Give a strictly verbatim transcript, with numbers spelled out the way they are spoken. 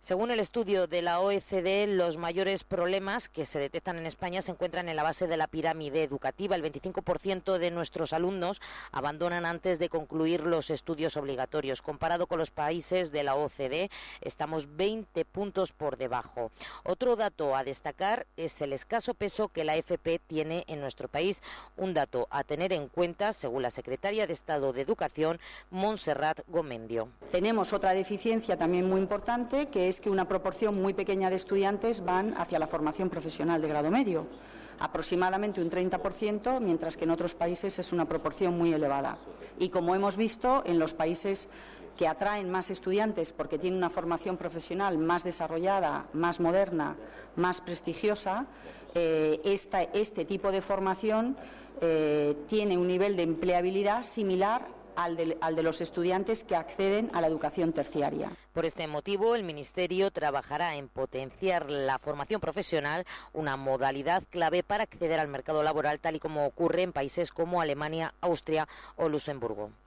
Según el estudio de la O E C D, los mayores problemas que se detectan en España se encuentran en la base de la pirámide educativa. El veinticinco por ciento de nuestros alumnos abandonan antes de concluir los estudios obligatorios. Comparado con los países de la O C D, estamos veinte puntos por debajo. Otro dato a destacar es el escaso peso que la F P tiene en nuestro país. Un dato a tener en cuenta, según la secretaria de Estado de Educación, Montserrat Gomendio. Tenemos otra deficiencia también muy importante, que es que una proporción muy pequeña de estudiantes van hacia la formación profesional de grado medio, aproximadamente un treinta por ciento, mientras que en otros países es una proporción muy elevada. Y como hemos visto, en los países que atraen más estudiantes porque tienen una formación profesional más desarrollada, más moderna, más prestigiosa, eh, esta, este tipo de formación eh, tiene un nivel de empleabilidad similar Al de, al de los estudiantes que acceden a la educación terciaria. Por este motivo, el Ministerio trabajará en potenciar la formación profesional, una modalidad clave para acceder al mercado laboral, tal y como ocurre en países como Alemania, Austria o Luxemburgo.